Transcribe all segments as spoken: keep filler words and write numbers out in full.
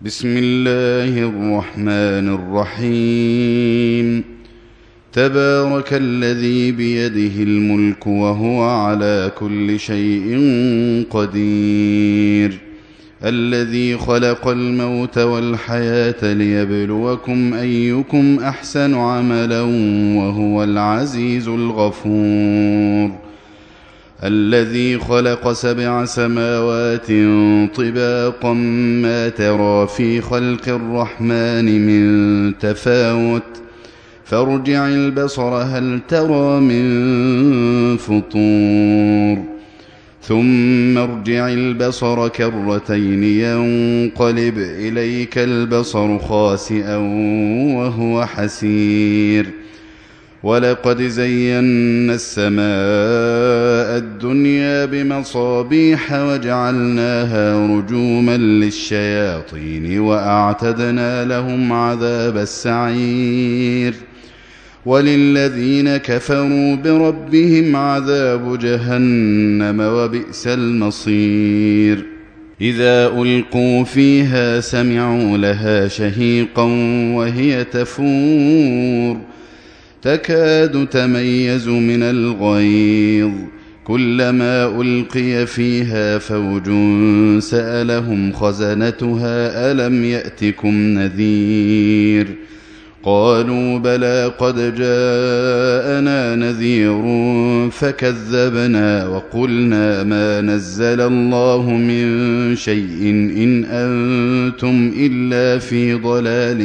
بسم الله الرحمن الرحيم. تبارك الذي بيده الملك وهو على كل شيء قدير، الذي خلق الموت والحياة ليبلوكم أيكم أحسن عملا وهو العزيز الغفور، الذي خلق سبع سماوات طباقا ما ترى في خلق الرحمن من تفاوت فارجع البصر هل ترى من فطور، ثم ارجع البصر كرتين ينقلب إليك البصر خاسئا وهو حسير، ولقد زينا السماء الدنيا بمصابيح وجعلناها رجوما للشياطين وأعتدنا لهم عذاب السعير، وللذين كفروا بربهم عذاب جهنم وبئس المصير. إذا ألقوا فيها سمعوا لها شهيقا وهي تفور تكاد تميز من الغيظ، كلما ألقي فيها فوج سألهم خزنتها ألم يأتكم نذير، قالوا بلى قد جاءنا نذير فكذبنا وقلنا ما نزل الله من شيء إن أنتم إلا في ضلال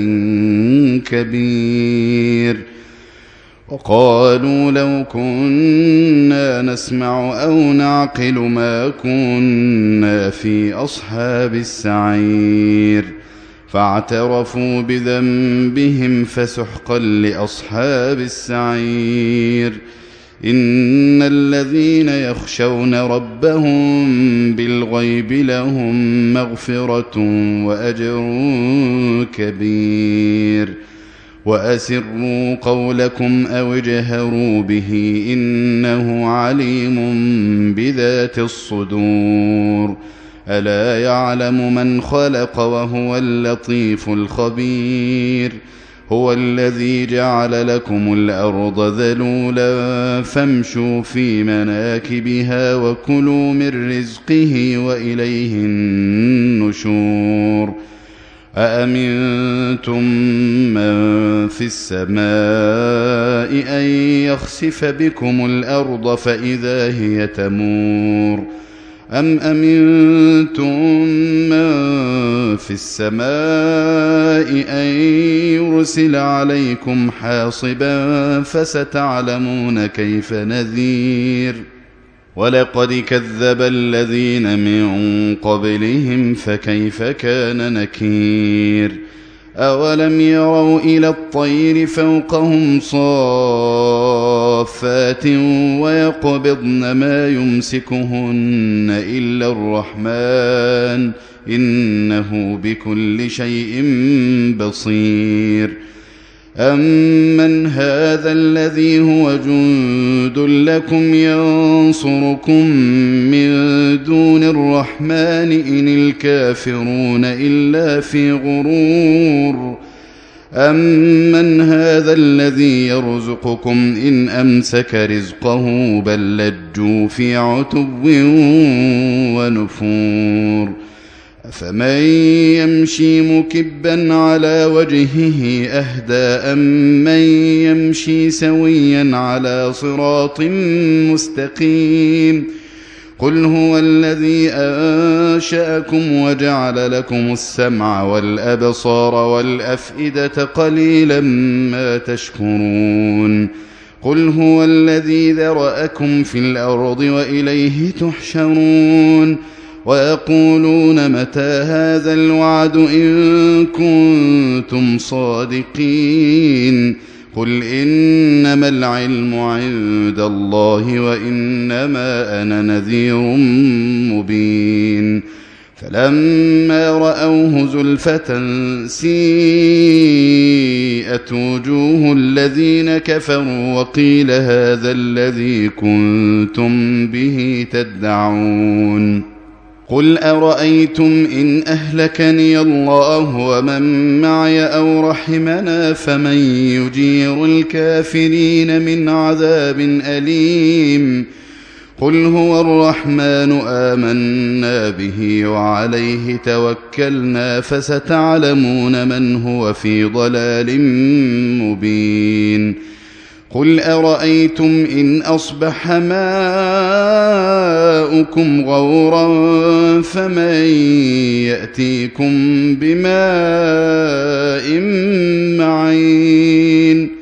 كبير، وقالوا لو كنا نسمع أو نعقل ما كنا في أصحاب السعير، فاعترفوا بذنبهم فسحقا لأصحاب السعير. إن الذين يخشون ربهم بالغيب لهم مغفرة وأجر كبير، وأسروا قولكم أو اجهروا به إنه عليم بذات الصدور، ألا يعلم من خلق وهو اللطيف الخبير، هو الذي جعل لكم الأرض ذلولا فامشوا في مناكبها وكلوا من رزقه وإليه النشور. أأمنتم من في السماء أن يخسف بكم الأرض فإذا هي تمور، أم أمنتم من في السماء أن يرسل عليكم حاصبا فستعلمون كيف نذير. ولقد كذب الذين من قبلهم فكيف كان نكير. أولم يروا إلى الطير فوقهم صافات ويقبضن ما يمسكهن إلا الرحمن إنه بكل شيء بصير. أمن هذا الذي هو جند لكم ينصركم من دون الرحمن إن الكافرون إلا في غرور. أمن هذا الذي يرزقكم إن أمسك رزقه بل لجوا في عتو ونفور. أفمن يمشي مكبا على وجهه أهدى أمن يمشي سويا على صراط مستقيم. قل هو الذي أنشأكم وجعل لكم السمع والأبصار والأفئدة قليلا ما تشكرون. قل هو الذي ذرأكم في الأرض وإليه تحشرون. ويقولون متى هذا الوعد إن كنتم صادقين. قل إنما العلم عند الله وإنما أنا نذير مبين. فلما رأوه زلفة سيئت وجوه الذين كفروا وقيل هذا الذي كنتم به تدعون. قل أرأيتم إن أهلكني الله ومن معي أو رحمنا فمن يجير الكافرين من عذاب أليم قل هو الرحمن آمنا به وعليه توكلنا فستعلمون من هو في ضلال مبين قل أرأيتم إن أصبح ماؤكم غورا فمن يأتيكم بماء معين